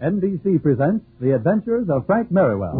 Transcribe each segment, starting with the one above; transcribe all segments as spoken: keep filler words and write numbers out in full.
N B C presents The Adventures of Frank Merriwell.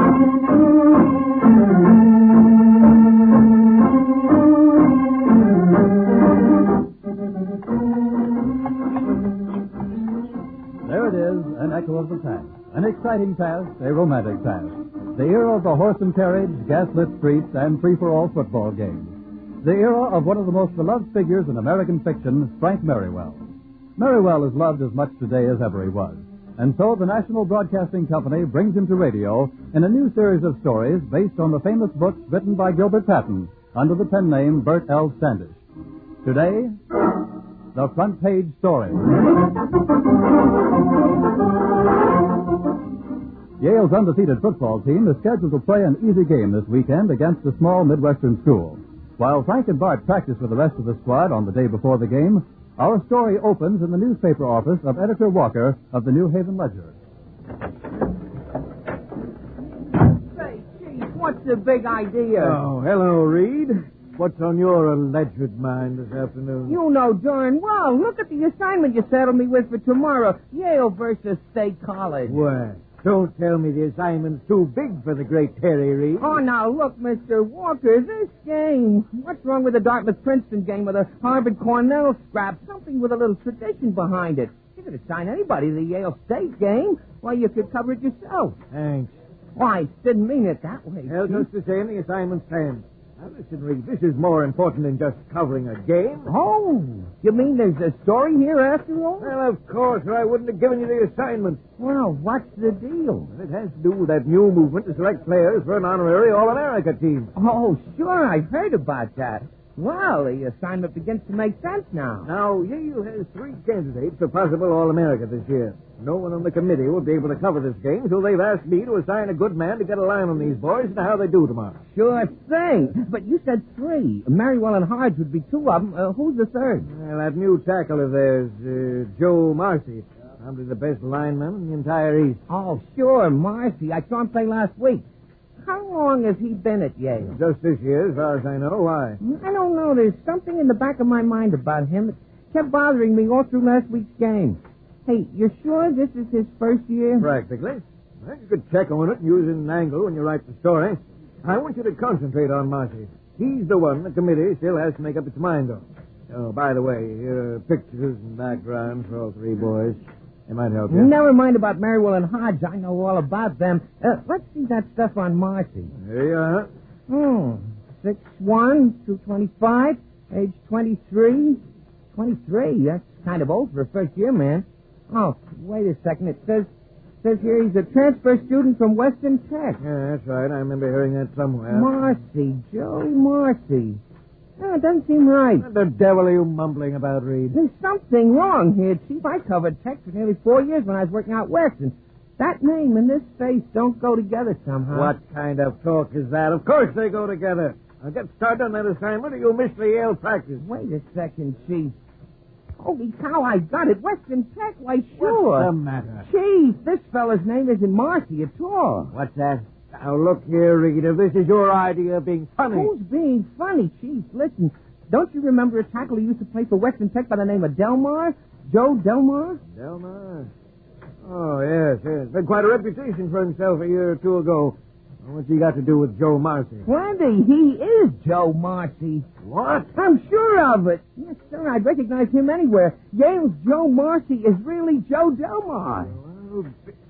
There it is, an echo of the past. An exciting past, a romantic past. The era of the horse and carriage, gaslit streets, and free-for-all football games. The era of one of the most beloved figures in American fiction, Frank Merriwell. Merriwell is loved as much today as ever he was. And so the National Broadcasting Company brings him to radio in a new series of stories based on the famous books written by Gilbert Patton under the pen name Bert L. Standish. Today, the front page story. Yale's undefeated football team is scheduled to play an easy game this weekend against a small Midwestern school. While Frank and Bart practice with the rest of the squad on the day before the game, our story opens in the newspaper office of Editor Walker of the New Haven Ledger. Say, Chief, what's the big idea? Oh, hello, Reed. What's on your alleged mind this afternoon? You know darn well. Look at the assignment you settled me with for tomorrow. Yale versus State College. What? Don't tell me the assignment's too big for the great Terry Reed. Oh, now, look, Mister Walker, this game. What's wrong with the Dartmouth-Princeton game or the Harvard-Cornell scrap? Something with a little tradition behind it. You could assign anybody the Yale State game. Well, you could cover it yourself. Thanks. Why, I didn't mean it that way. Well, Chief. just the same, the assignment stands. Now, listen, Reed, this is more important than just covering a game. Oh, you mean there's a story here after all? Well, of course, or I wouldn't have given you the assignment. Well, what's the deal? It has to do with that new movement to select players for an honorary All-America team. Oh, sure, I've heard about that. Well, the assignment begins to make sense now. Now, Yale has three candidates for possible All-America this year. No one on the committee will be able to cover this game, so they've asked me to assign a good man to get a line on these boys and how they do tomorrow. Sure thing. But you said three. Merriwell and Hodge would be two of them. Uh, who's the third? Well, that new tackle of theirs, uh, Joe Marcy. Probably the best lineman in the entire East. Oh, sure, Marcy. I saw him play last week. How long has he been at Yale? Just this year, as far as I know. Why? I don't know. There's something in the back of my mind about him that kept bothering me all through last week's game. Hey, you're sure this is his first year? Practically. Well, you could check on it and use an angle when you write the story. I want you to concentrate on Marcy. He's the one the committee still has to make up its mind on. Oh, by the way, here are pictures and backgrounds for all three boys. They might help you. Never mind about Merriwell and Hodge. I know all about them. Uh, let's see that stuff on Marcy. Here you are. Hmm. six one, two twenty-five, age twenty-three. twenty-three? That's kind of old for a first-year man. Oh, wait a second. It says says here he's a transfer student from Western Tech. Yeah, that's right. I remember hearing that somewhere. Marcy, Joey Marcy. No, it doesn't seem right. What the devil are you mumbling about, Reed? There's something wrong here, Chief. I covered Tech for nearly four years when I was working out west, and that name and this face don't go together somehow. What kind of talk is that? Of course they go together. Now get started on that assignment or you'll miss the Yale practice. Wait a second, Chief. Holy cow, I got it. Western Tech, why, sure. What's the matter? Chief, this fella's name isn't Marcy at all. What's that? Now, look here, Reed. If this is your idea of being funny... Who's being funny, Chief? Listen, don't you remember a tackle who used to play for Western Tech by the name of Delmar? Joe Delmar? Delmar? Oh, yes, yes. Had quite a reputation for himself a year or two ago. What's he got to do with Joe Marcy? Plenty. He is Joe Marcy. What? I'm sure of it. Yes, sir. I'd recognize him anywhere. Yale's Joe Marcy is really Joe Delmar. Well,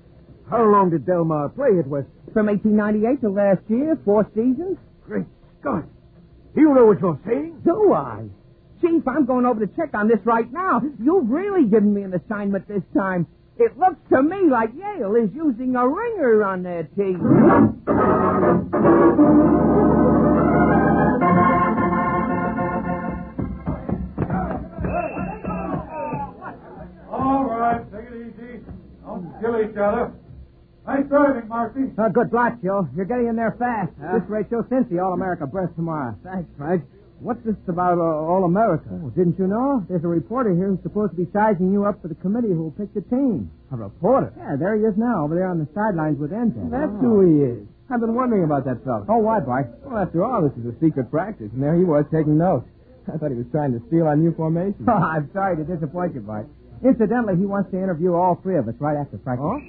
how long did Delmar play at West? From eighteen ninety-eight to last year, four seasons. Great Scott. Do you know what you're saying? Do I? Chief, I'm going over to check on this right now. You've really given me an assignment this time. It looks to me like Yale is using a ringer on their team. All right, take it easy. Don't kill each other. Nice driving, Marcy. Uh, good block, Joe. You're getting in there fast. Huh? This ratio since the All-America breast tomorrow. Thanks, Frank. What's this about uh, All-America? Oh, didn't you know? There's a reporter here who's supposed to be sizing you up for the committee who will pick the team. A reporter? Yeah, there he is now, over there on the sidelines with Enten. That's oh. who he is. I've been wondering about that fellow. Oh, why, Bart? Well, after all, this is a secret practice, and there he was taking notes. I thought he was trying to steal our new formation. Oh, I'm sorry to disappoint you, Bart. Incidentally, he wants to interview all three of us right after practice. Oh?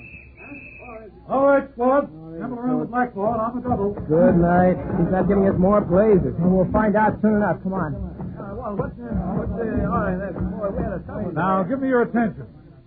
All right, squad. Come around the blackboard on the double. Good night. He's not giving us more plays. We'll find out soon enough. Come on. Uh, well, what's the... What's the... All right, that's... Boy, we had a tough... Now, give me your attention.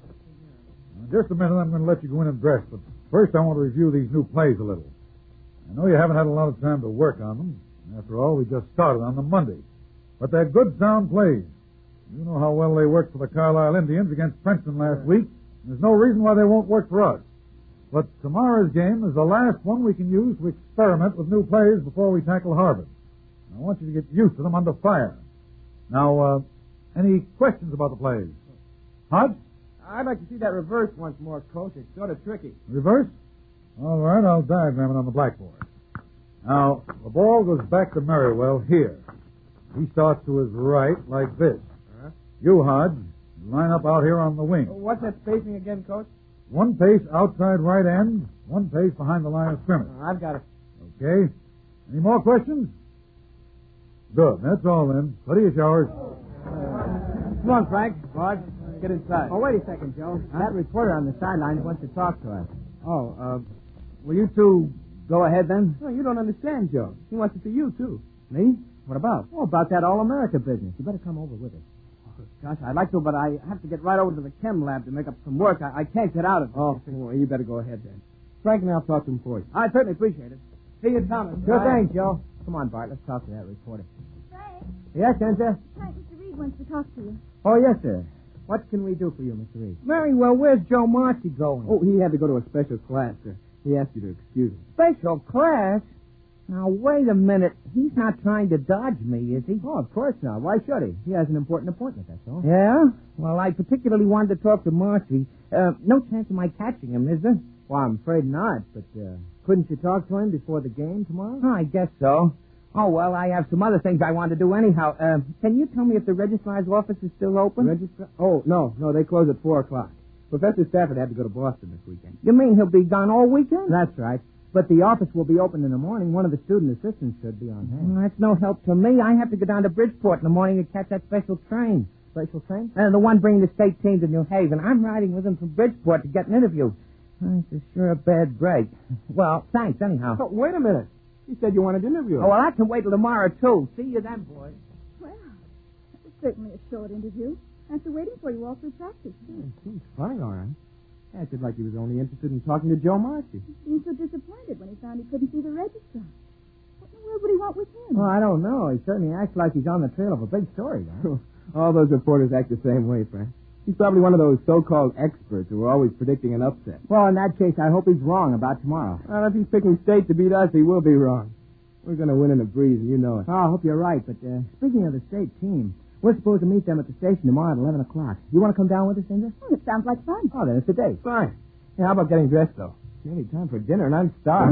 In just a minute, I'm going to let you go in and dress, but first I want to review these new plays a little. I know you haven't had a lot of time to work on them. After all, we just started on them Monday. But they're good, sound plays. You know how well they worked for the Carlisle Indians against Princeton last week. There's no reason why they won't work for us. But tomorrow's game is the last one we can use to experiment with new plays before we tackle Harvard. I want you to get used to them under fire. Now, uh, any questions about the plays? Hodge? I'd like to see that reverse once more, Coach. It's sort of tricky. Reverse? All right, I'll diagram it on the blackboard. Now, the ball goes back to Merriwell here. He starts to his right like this. Uh-huh. You, Hodge, line up out here on the wing. What's that spacing again, Coach? One pace outside right end, one pace behind the line of scrimmage. Uh, I've got it. Okay. Any more questions? Good. That's all then. Plenty of showers. Come on, Frank. Rod, get inside. Oh, wait a second, Joe. Huh? That reporter on the sidelines wants to talk to us. Oh, uh, will you two go ahead then? No, you don't understand, Joe. He wants to see you, too. Me? What about? Oh, about that All-America business. You better come over with us. Gosh, I'd like to, but I have to get right over to the chem lab to make up some work. I, I can't get out of it. Oh, well, you better go ahead then. Frank and I'll talk to him for you. I certainly appreciate it. See you, Thomas. Sure thing, Joe. Come on, Bart. Let's talk to that reporter. Frank, Yes, Enza? Frank, Mister Reed wants to talk to you. Oh, yes, sir. What can we do for you, Mister Reed? Very well. Where's Joe Marcy going? Oh, he had to go to a special class, sir. He asked you to excuse him. Special class? Now, wait a minute. He's not trying to dodge me, is he? Oh, of course not. Why should he? He has an important appointment, that's all. Yeah? Well, I particularly wanted to talk to Marcy. Uh, no chance of my catching him, is there? Well, I'm afraid not, but uh, couldn't you talk to him before the game tomorrow? Oh, I guess so. Oh, well, I have some other things I want to do anyhow. Uh, can you tell me if the registrar's office is still open? Registrar? Oh, no. No, they close at four o'clock. Professor Stafford had to go to Boston this weekend. You mean he'll be gone all weekend? That's right. But the office will be open in the morning. One of the student assistants should be on hand. Well, that's no help to me. I have to go down to Bridgeport in the morning to catch that special train. Special train? Uh, the one bringing the state team to New Haven. I'm riding with him from Bridgeport to get an interview. Oh, it's sure a bad break. Well, thanks anyhow. Oh, wait a minute. You said you wanted to interview him. Oh, well, I can wait till tomorrow, too. See you then, boys. Well, that was certainly a short interview. After waiting for you all through practice. Yeah, seems funny, all right. Acted like he was only interested in talking to Joe Marcy. He seemed so disappointed when he found he couldn't see the registrar. What in the world would he want with him? Well, I don't know. He certainly acts like he's on the trail of a big story, huh? All those reporters act the same way, Frank. He's probably one of those so-called experts who are always predicting an upset. Well, in that case, I hope he's wrong about tomorrow. Well, if he's picking state to beat us, he will be wrong. We're going to win in a breeze, and you know it. Oh, I hope you're right. But uh, speaking of the state team, we're supposed to meet them at the station tomorrow at eleven o'clock. You want to come down with us, Cinder? Oh, it sounds like fun. Oh, then it's a date. Fine. Yeah, how about getting dressed, though? It's nearly time for dinner, and I'm starved.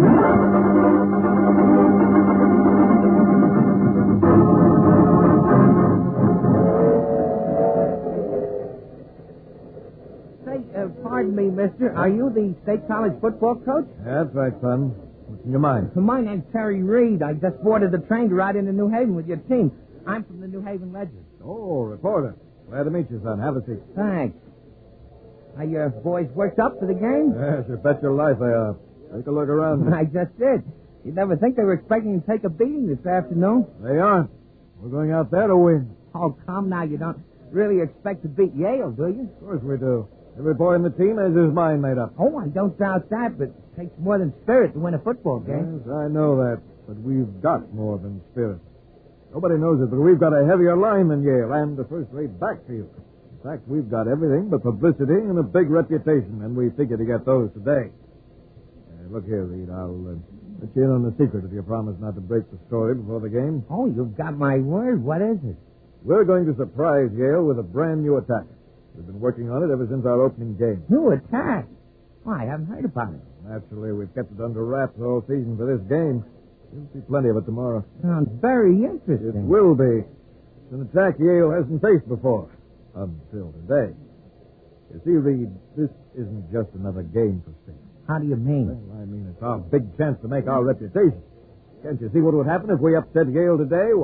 Say, uh, pardon me, mister. Are you the state college football coach? That's right, son. What's in your mind? Well, my name's Terry Reed. I just boarded the train to ride into New Haven with your team. I'm from the New Haven Ledger. Oh, reporter. Glad to meet you, son. Have a seat. Thanks. Are your boys worked up for the game? Yes, you bet your life they are. Take a look around. I just did. You'd never think they were expecting to take a beating this afternoon. They aren't. We're going out there to win. Oh, come now. You don't really expect to beat Yale, do you? Of course we do. Every boy in the team has his mind made up. Oh, I don't doubt that, but it takes more than spirit to win a football game. Yes, I know that, but we've got more than spirit. Nobody knows it, but we've got a heavier line than Yale and a first-rate backfield. In fact, we've got everything but publicity and a big reputation, and we figure to get those today. Uh, look here, Reed, I'll uh, let you in on the secret if you promise not to break the story before the game. Oh, you've got my word. What is it? We're going to surprise Yale with a brand-new attack. We've been working on it ever since our opening game. New attack? Why, I haven't heard about it. Naturally, we've kept it under wraps all season for this game. You'll see plenty of it tomorrow. Sounds very interesting. It will be. It's an attack Yale hasn't faced before. Until today. You see, Reed, this isn't just another game for state. How do you mean? Well, I mean, it's our big chance to make our reputation. Can't you see what would happen if we upset Yale today? Why, you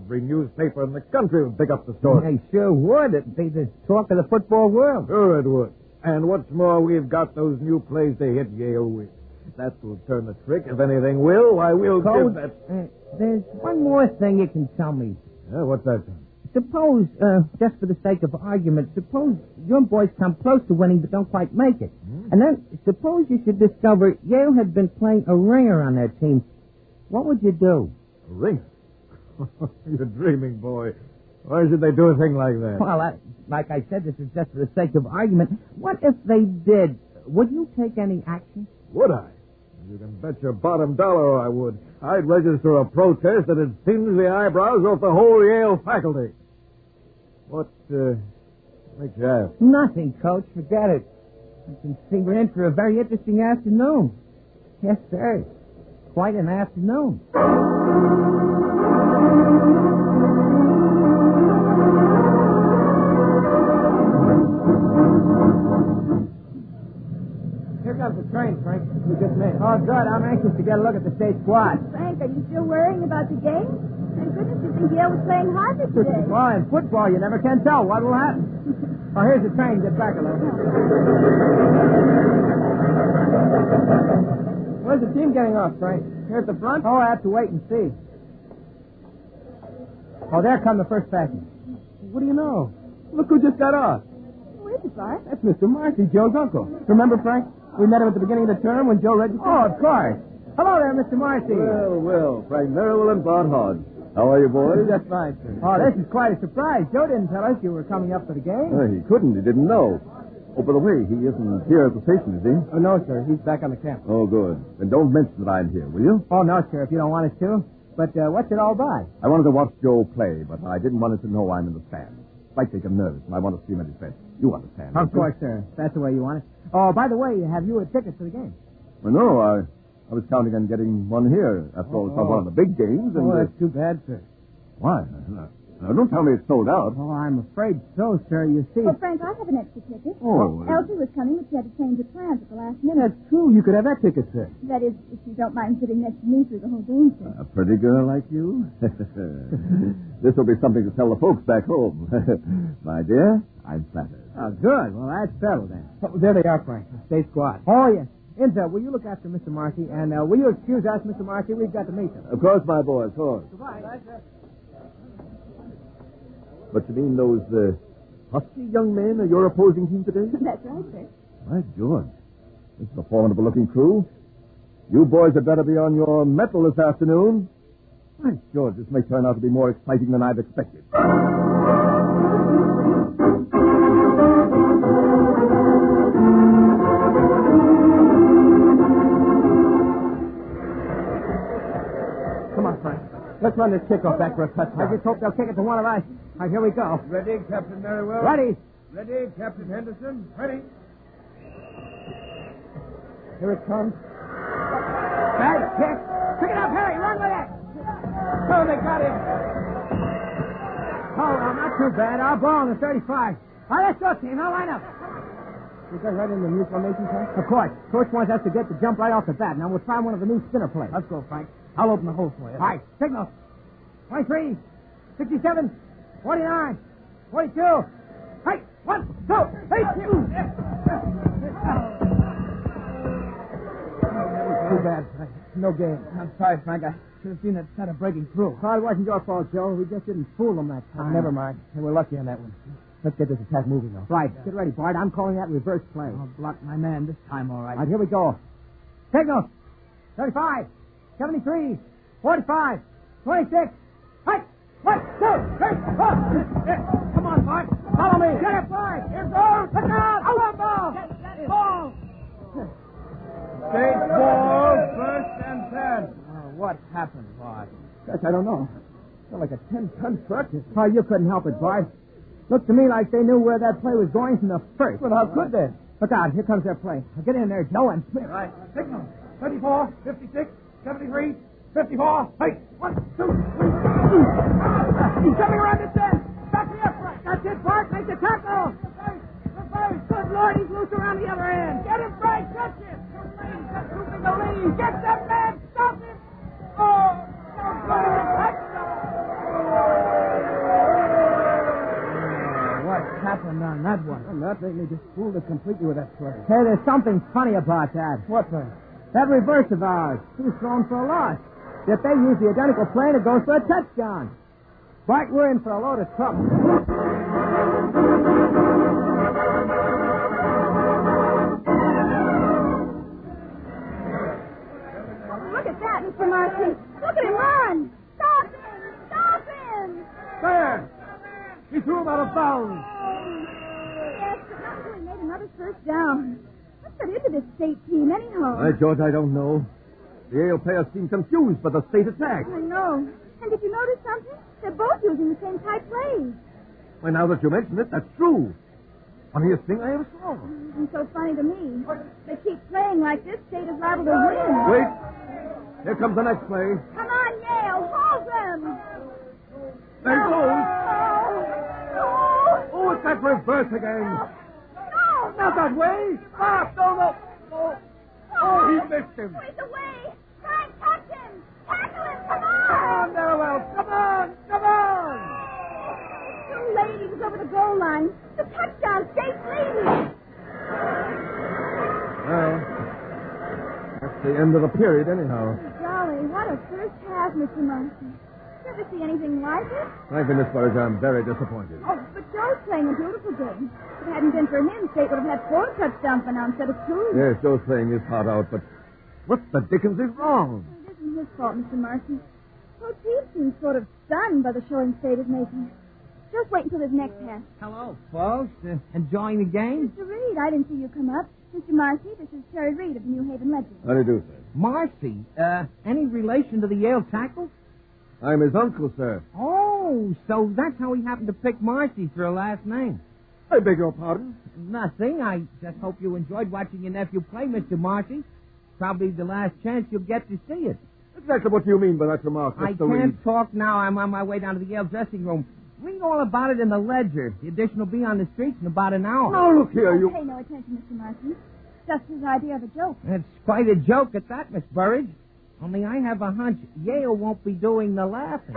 Every newspaper in the country would pick up the story. They sure would. It'd be the talk of the football world. Sure it would. And what's more, we've got those new plays to hit Yale with. That will turn the trick. If anything will, why, we'll Coach, give that... uh, there's one more thing you can tell me. Yeah, what's that then? Suppose, uh, just for the sake of argument, suppose your boys come close to winning but don't quite make it. Hmm? And then suppose you should discover Yale had been playing a ringer on their team. What would you do? A ringer? You're dreaming, boy. Why should they do a thing like that? Well, I, like I said, this is just for the sake of argument. What if they did? Would you take any action? Would I? You can bet your bottom dollar I would. I'd register a protest that'd singe the eyebrows off the whole Yale faculty. What, uh, makes you ask? Nothing, Coach. Forget it. I can see we're in for a very interesting afternoon. Yes, sir. Quite an afternoon. Here comes the train, Frank. We just made it. Oh, good. I'm anxious to get a look at the state squad. Frank, are you still worrying about the game? Thank goodness you think Yale was playing Harvard today. Well, in football, you never can tell what will happen. Oh, here's the train. Get back a little. Where's the team getting off, Frank? Here at the front? Oh, I have to wait and see. Oh, there come the first passenger. What do you know? Look who just got off. Who is it, Bart? That's Mister Marcy, Joe's uncle. Remember, Frank? We met him at the beginning of the term when Joe registered. Oh, of course. Hello there, Mister Marcy. Well, well, Frank Merrill and Bart Hodge. How are you, boys? Just fine, sir. Oh, this is quite a surprise. Joe didn't tell us you were coming up for the game. Uh, he couldn't. He didn't know. Oh, by the way, he isn't here at the station, is he? Oh, no, sir. He's back on the camp. Oh, good. Then don't mention that I'm here, will you? Oh, no, sir, if you don't want us to. But uh, what's it all by? I wanted to watch Joe play, but I didn't want him to know I'm in the stands. Might make him nervous, and I want to see him at his best. You understand? Of don't you? course, sir. That's the way you want it. Oh, by the way, have you a ticket for the game? Well, no, I, I was counting on getting one here. After all, it's not one of the big games. And, Oh, uh, that's too bad, sir. why? Now, don't tell me it's sold out. Oh, I'm afraid so, sir. You see... Oh, Frank, I have an extra ticket. Oh, uh, Elsie was coming, but she had to change her plans at the last minute. That's true. You could have that ticket, sir. That is, if you don't mind sitting next to me through the whole game, sir. A pretty girl like you? This will be something to tell the folks back home. My dear, I'm flattered. Oh, good. Well, that's settled then. Oh, there they are, Frank. The state squad. Oh, yes. Inza, will you look after Mister Marcy? And uh, will you excuse us, Mister Marcy? We've got to meet them. Of course, my boy, of course. Goodbye. But you mean those uh, husky young men are your opposing team today? That's right, sir. By George. This is a formidable-looking crew. You boys had better be on your mettle this afternoon. By George, this may turn out to be more exciting than I've expected. Come on, Frank. Let's run this kickoff back for a touchdown. I just hope they'll kick it to one of us. All right, here we go. Ready, Captain Merriwell? Ready. Ready, Captain Henderson? Ready? Here it comes. Bad kick. Pick it up, Harry. Run with it. Oh, they got him. Oh, well, not too bad. Our ball on the thirty-five. All right, let's go, team. Now line up. You guys right in the new formation, Frank? Of course. Coach wants us to get the jump right off the bat. Now we'll try one of the new spinner plays. Let's go, Frank. I'll open the hole for you. All right. Signal. twenty-three, sixty-seven, forty-nine, forty-two. Hey, one, two, three, two. Too bad, Frank. No game. I'm sorry, Frank. I should have seen that center breaking through. Oh, it wasn't your fault, Joe. We just didn't fool them that time. Never mind. And we're lucky on that one. Let's get this attack moving, though. Right. Get ready, Bart. I'm calling that reverse play. I'll block my man this time, all right. All right, here we go. Signal. thirty-five, seventy-three, forty-five, twenty-six. Hey! One, two, three, four. Come on, Bart. Follow me. Get it, Bart. Here goes. Look out. Come on, ball. Get that ball. State ball, first and ten. Oh, what happened, Bart? Gosh, I don't know. Felt like a ten-ton truck. Oh, you couldn't help it, Bart. Looked to me like they knew where that play was going from the first. But how could they? Look out. Here comes their play. Now get in there, Joe, and spin. Right. Signal. thirty-four, fifty-six, seventy-three, fifty-four. Hey, one, two, three. He's coming around the bend. Back me up, Frank. That's it, Bart. Make the tackle. Good Lord, he's loose around the other end. Get him, Frank. Touch him. That's too big a lead. Get that man. Stop him. Oh, no good. Touchdown. That one. I'm not. They, they just fooled us completely with that play. Hey, there's something funny about that. What play? That reverse of ours. He was thrown for a loss. Yet they use the identical play and it goes for a touchdown. Bart, we're in for a load of trouble. Look at that, Mister Marcy. Look at him run. Stop him. Stop him. There! He threw him out of bounds. Yes, but not until he made another first down. What's that into this state team, anyhow? Why, George, I don't know. The Yale players seem confused by the state attack. I know. And did you notice something? They're both using the same type plays. Why, now that you mention it, that's true. Funniest thing I ever saw. It's so funny to me. They keep playing like this, state is liable to win. Wait. Here comes the next play. Come on, Yale. Hold them. There he goes. Oh, Oh, it's that reverse again. no. Not that way. Stop. No, no. No. Oh, he missed him. He's away. Try and catch him. Tackle him. Come Come on. on, Darrell. Come on. Come on. Too late. He was over the goal line. The touchdown. State's leading. Well, that's the end of the period, anyhow. Golly, what a first half, Mister Munson. Ever see anything like it? Frankly, Miss Burridge, I'm very disappointed. Oh, but Joe's playing a beautiful game. If it hadn't been for him, State would have had four touchdowns by now instead of two. Yes, Joe's playing his heart out, but what the dickens is wrong? It isn't his fault, Mister Marcy. Coach Heath seems sort of stunned by the showing State is making. Just wait until his next half. Hello, folks. Uh, enjoying the game? Mister Reed, I didn't see you come up. Mister Marcy, this is Terry Reed of the New Haven Ledger. How do you do, sir? Marcy, uh, any relation to the Yale tackle? I'm his uncle, sir. Oh, so that's how he happened to pick Marcy for a last name. I beg your pardon? Nothing. I just hope you enjoyed watching your nephew play, Mister Marcy. Probably the last chance you'll get to see it. Exactly what do you mean by that remark, I Mister can't Reed? talk now. I'm on my way down to the Yale dressing room. Read all about it in the Ledger. The edition will be on the streets in about an hour. Now, look here, you... Pay no attention, Mister Marcy. Just his idea of a joke. It's quite a joke at that, Miss Burridge. Only I have a hunch Yale won't be doing the laughing.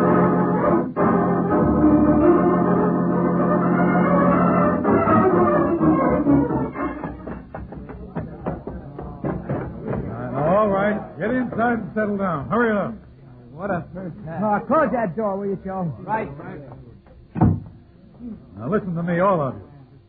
All right, get inside and settle down. Hurry up. What a first half. Uh, close that door, will you, Joe? Right, right. Now listen to me, all of you.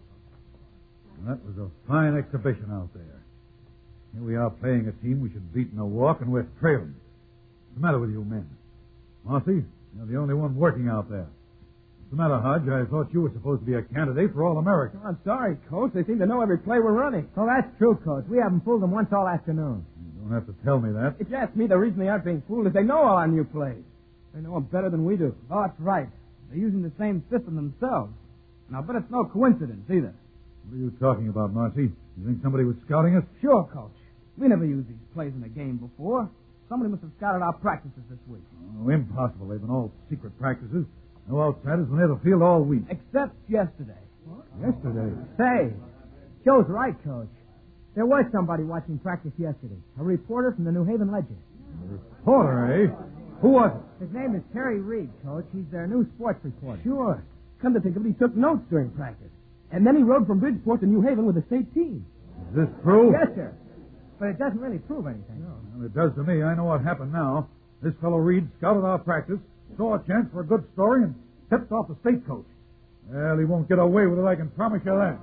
That was a fine exhibition out there. Here we are playing a team we should beat in a walk, and we're trailing. What's the matter with you men? Marcy, you're the only one working out there. What's the matter, Hodge? I thought you were supposed to be a candidate for All-America. I'm sorry, Coach. They seem to know every play we're running. Oh, that's true, Coach. We haven't fooled them once all afternoon. You don't have to tell me that. If you ask me, the reason they aren't being fooled is they know all our new plays. They know them better than we do. Oh, that's right. They're using the same system themselves. And I'll bet it's no coincidence either. What are you talking about, Marcy? You think somebody was scouting us? Sure, Coach. We never used these plays in a game before. Somebody must have scouted our practices this week. Oh, impossible. They've been all secret practices. No outsiders were near the field all week. Except yesterday. Yesterday. Say, Joe's right, Coach. There was somebody watching practice yesterday. A reporter from the New Haven Ledger. A reporter, eh? Who was it? His name is Terry Reed, Coach. He's their new sports reporter. Sure. Come to think of it, he took notes during practice. And then he rode from Bridgeport to New Haven with the state team. Is this true? Yes, sir. But it doesn't really prove anything. No, well, it does to me. I know what happened now. This fellow Reed scouted our practice, saw a chance for a good story, and tipped off the state coach. Well, he won't get away with it, I can promise you that.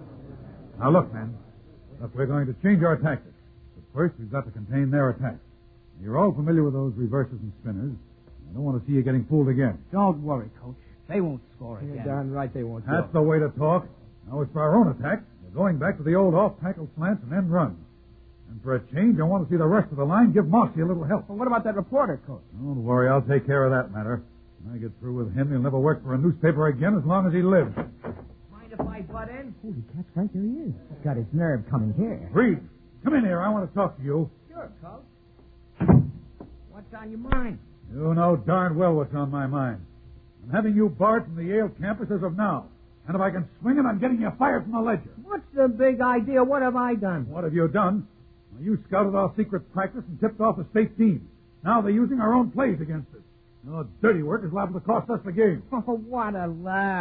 Now, look, man. Look, we're going to change our tactics. But first, we've got to contain their attack. You're all familiar with those reverses and spinners. I don't want to see you getting fooled again. Don't worry, Coach. They won't score again. You're darn right they won't. That's the way to talk. Now, as for our own attack, we're going back to the old off-tackle slants and end runs. And for a change, I want to see the rest of the line give Marcy a little help. Well, what about that reporter, Coach? Don't worry, I'll take care of that matter. When I get through with him, he'll never work for a newspaper again as long as he lives. Mind if I butt in? Holy cats, Frank, there he is. He's got his nerve coming here. Reed, come in here. I want to talk to you. Sure, Coach. What's on your mind? You know darn well what's on my mind. I'm having you barred from the Yale campus as of now. And if I can swing it, I'm getting you fired from the Ledger. What's the big idea? What have I done? What have you done? Well, you scouted our secret practice and tipped off the state team. Now they're using our own plays against us. Your dirty work is liable to cost us the game. Oh, what a laugh.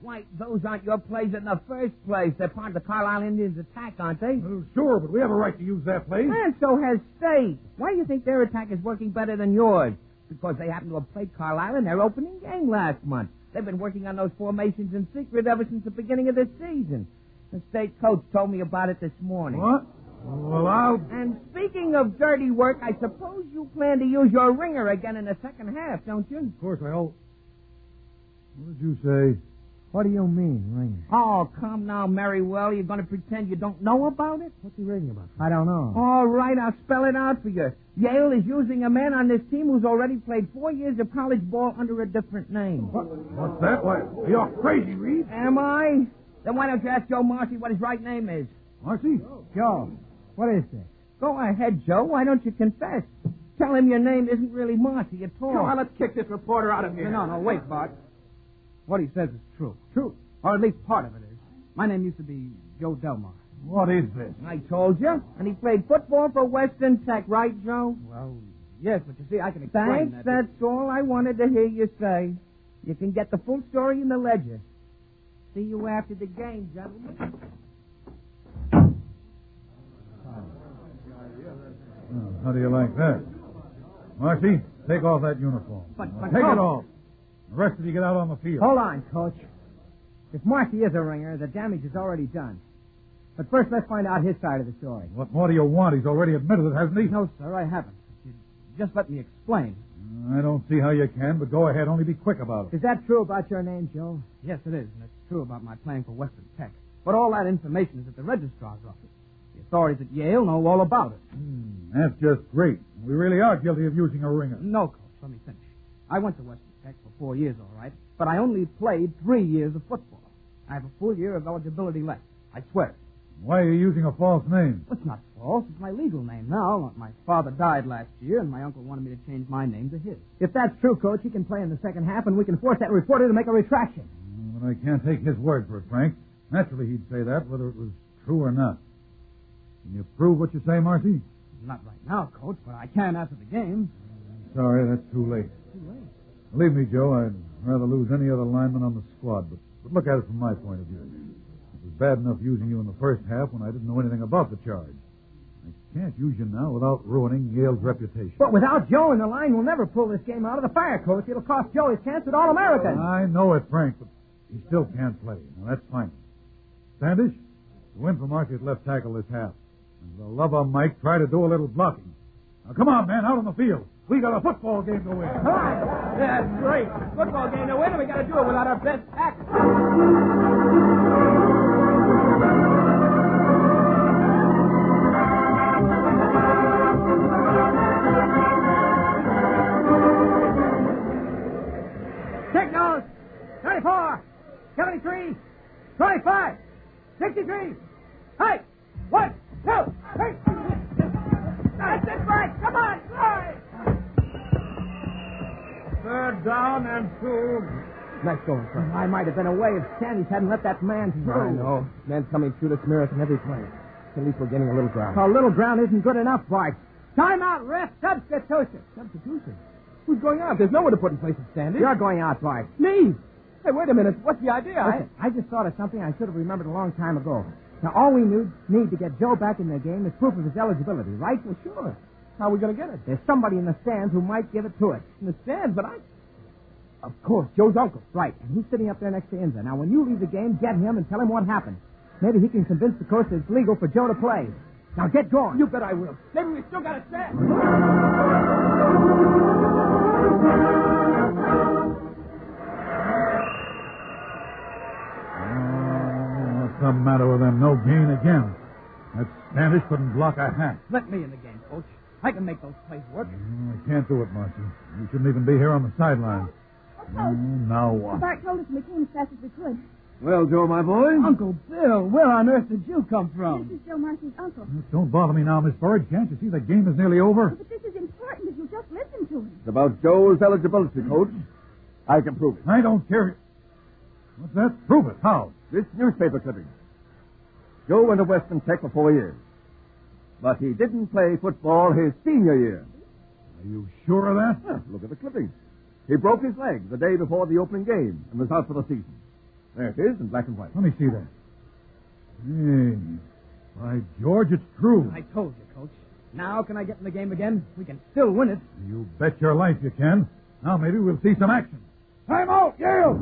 Why, those aren't your plays in the first place. They're part of the Carlisle Indians' attack, aren't they? Well, sure, but we have a right to use that place. And so has State. Why do you think their attack is working better than yours? Because they happen to have played Carlisle in their opening game last month. They've been working on those formations in secret ever since the beginning of this season. The State coach told me about it this morning. What? Well, I'll... And speaking of dirty work, I suppose you plan to use your ringer again in the second half, don't you? Of course, I'll... What did you say? What do you mean, ringer? Oh, come now, Merriwell. You're going to pretend you don't know about it? What's he ringing about? I don't know. All right, I'll spell it out for you. Yale is using a man on this team who's already played four years of college ball under a different name. What? What's that? Why, you're crazy, Reed. Am I? Then why don't you ask Joe Marcy what his right name is? Marcy? Joe, what is this? Go ahead, Joe. Why don't you confess? Tell him your name isn't really Marcy at all. Come on, let's kick this reporter out of here. No, no, wait, Bart. What he says is true. True. Or at least part of it is. My name used to be Joe Delmar. What is this? I told you. And he played football for Western Tech, right, Joe? Well, yes, but you see, I can explain Thanks, that. that's all I wanted to hear you say. You can get the full story in the ledger. See you after the game, gentlemen. Oh, how do you like that? Marcy, take off that uniform. But, but take Coach, it off. The rest of you get out on the field. Hold on, Coach. If Marcy is a ringer, the damage is already done. But first, let's find out his side of the story. What more do you want? He's already admitted it, hasn't he? No, sir, I haven't. You just let me explain. I don't see how you can, but go ahead. Only be quick about it. Is that true about your name, Joe? Yes, it is, and it's true about my playing for Western Tech. But all that information is at the registrar's office. The authorities at Yale know all about it. Hmm, that's just great. We really are guilty of using a ringer. No, Coach, let me finish. I went to Western Tech for four years, all right, but I only played three years of football. I have a full year of eligibility left. I swear it. Why are you using a false name? It's not false. It's my legal name now. My father died last year, and my uncle wanted me to change my name to his. If that's true, Coach, he can play in the second half, and we can force that reporter to make a retraction. But I can't take his word for it, Frank. Naturally, he'd say that, whether it was true or not. Can you prove what you say, Marcy? Not right now, Coach, but I can after the game. Sorry, that's too late. Too late. Believe me, Joe, I'd rather lose any other lineman on the squad, but, but look at it from my point of view. It was bad enough using you in the first half when I didn't know anything about the charge. I can't use you now without ruining Yale's reputation. But without Joe in the line, we'll never pull this game out of the fire, Coach. It'll cost Joe his chance at All-American. I know it, Frank, but he still can't play. Now, that's fine. Standish, you win for Marcy at left tackle this half. And for the love of Mike, try to do a little blocking. Now, come on, man, out on the field. We got a football game to win. Come on. That's great. Football game to win, and we got to do it without our best tackle. Signals. thirty-four. seventy-three. twenty-five. sixty-three. Hey. One, two, three. That's it, Frank. Come on. Right. Third down and two. Nice going, Frank. I might have been away if Sandys hadn't let that man through. I know. Man's coming through this American every play. At least we're getting a little ground. A little ground isn't good enough, Bart. Time out, ref. Substitution. Substitution? Who's going out? There's no one to put in place of Standish. You're going out, Bart. Me? Hey, wait a minute. What's the idea? Listen, I... I just thought of something I should have remembered a long time ago. Now, all we need, need to get Joe back in the game is proof of his eligibility, right? Well, sure. How are we going to get it? There's somebody in the stands who might give it to us. In the stands? But I... Of course, Joe's uncle. Right, and he's sitting up there next to Inza. Now, when you leave the game, get him and tell him what happened. Maybe he can convince the coach that it's legal for Joe to play. Now, get going. You bet I will. Maybe we still got a chance. What's the matter with them? No gain again. That Standish couldn't block a hat. Let me in the game, Coach. I can make those plays work. Oh, I can't do it, Marcy. You shouldn't even be here on the sideline. Oh, Oh, now what? Bart told us we came as fast as we could. Well, Joe, my boy. Uncle Bill, where on earth did you come from? This is Joe Marcy's uncle. Don't bother me now, Miss Burridge. Can't you see the game is nearly over? But this is important if you just listen to him. It's about Joe's eligibility, Coach. I can prove it. I don't care. What's that? Prove it. How? This newspaper clipping. Joe went to Western Tech for four years. But he didn't play football his senior year. Are you sure of that? Huh, look at the clipping. He broke his leg the day before the opening game and was out for the season. There it is, in black and white. Let me see that. Hey, by George, it's true. I told you, Coach. Now can I get in the game again? We can still win it. You bet your life you can. Now maybe we'll see some action. Time out, Yale!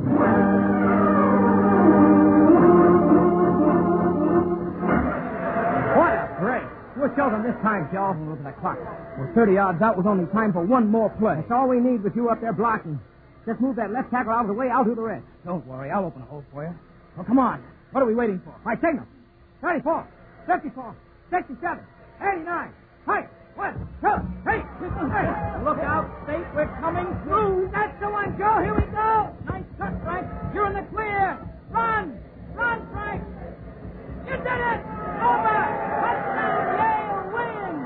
What a break. We'll show them this time, Joe. Look at that clock. We're thirty yards out with only time for one more play. That's all we need with you up there blocking. Just move that left tackle out of the way. I'll do the rest. Don't worry. I'll open a hole for you. Well, come on. What are we waiting for? My signal. thirty-four, fifty-four, sixty-seven, eighty-nine. Hey, one, two, three. Look out, State. We're coming through. That's the one, Joe. Here we go. Nice cut, Frank. You're in the clear. Run. Run, Frank. You did it. Over. Touchdown. Yale wins.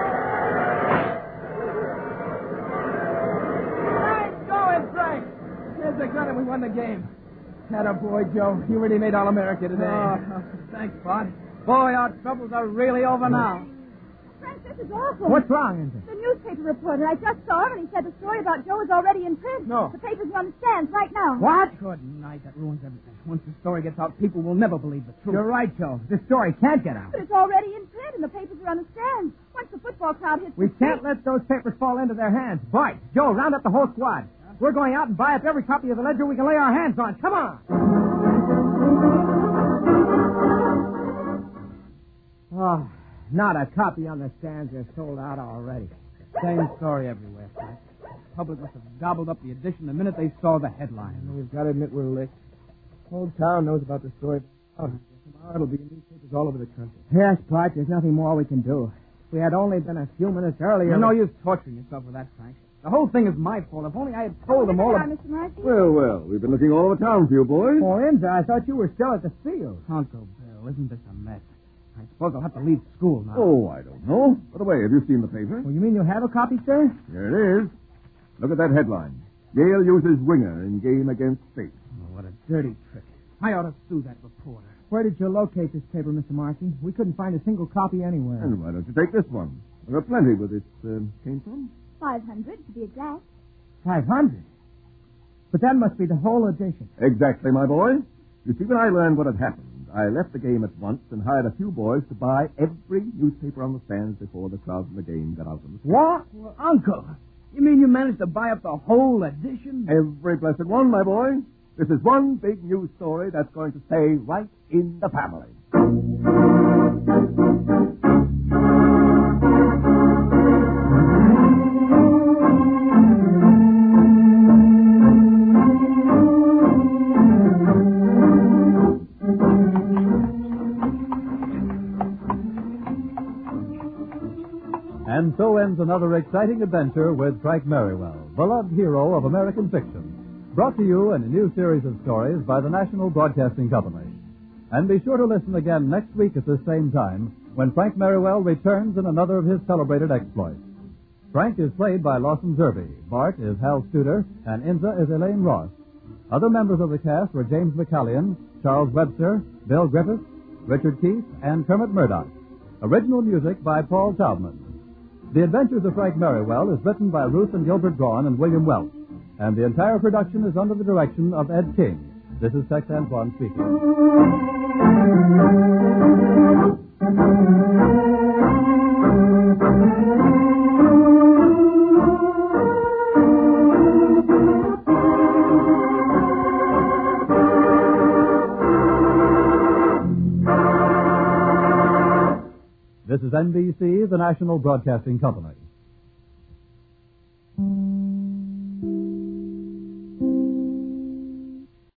Nice going, Frank. Here's the gun and we won the game. Atta boy, Joe. You really made All-America today. Oh, thanks, Bud. Boy, our troubles are really over now. Frank, this is awful. What's wrong, is it? The newspaper reporter. I just saw him, and he said the story about Joe is already in print. No. The paper's on the stands right now. What? Good night. That ruins everything. Once the story gets out, people will never believe the truth. You're right, Joe. This story can't get out. But it's already in print, and the papers are on the stands. Once the football crowd hits We the can't street- let those papers fall into their hands. Bart, Joe, round up the whole squad. We're going out and buy up every copy of the Ledger we can lay our hands on. Come on. Oh, not a copy on the stands. They're sold out already. Same story everywhere, Frank. The public must have gobbled up the edition the minute they saw the headline. We've got to admit we're licked. The whole town knows about the story. Oh, tomorrow it'll be in newspapers all over the country. Yes, Bart, there's nothing more we can do. If we had only been a few minutes earlier... You're no use torturing yourself with that, Frank. The whole thing is my fault. If only I had told them all... Here Of... we are, Mister Marcy. Well, well, we've been looking all over town for you boys. Oh, Inza, I thought you were still at the field. Uncle Bill, isn't this a mess? I suppose I'll have to leave school now. Oh, I don't know. By the way, have you seen the paper? Well, you mean you have a copy, sir? Here it is. Look at that headline. Yale uses winger in game against State. Oh, what a dirty trick. I ought to sue that reporter. Where did you locate this paper, Mister Marcy? We couldn't find a single copy anywhere. And why don't you take this one? There are plenty where this uh, came from. Five hundred, to be exact. Five hundred? But that must be the whole edition. Exactly, my boy. You see, when I learned what had happened, I left the game at once and hired a few boys to buy every newspaper on the stands before the crowd from the game got out on the street. What? Well, Uncle, you mean you managed to buy up the whole edition? Every blessed one, my boy. This is one big news story that's going to stay right in the family. And so ends another exciting adventure with Frank Merriwell, beloved hero of American fiction. Brought to you in a new series of stories by the National Broadcasting Company. And be sure to listen again next week at this same time when Frank Merriwell returns in another of his celebrated exploits. Frank is played by Lawson Zerbe, Bart is Hal Studer, and Inza is Elaine Ross. Other members of the cast were James McCallion, Charles Webster, Bill Griffiths, Richard Keith, and Kermit Murdoch. Original music by Paul Taubman. The Adventures of Frank Merriwell is written by Ruth and Gilbert Braun and William Welch, and the entire production is under the direction of Ed King. This is Tex Antoine speaking. This is N B C, the National Broadcasting Company.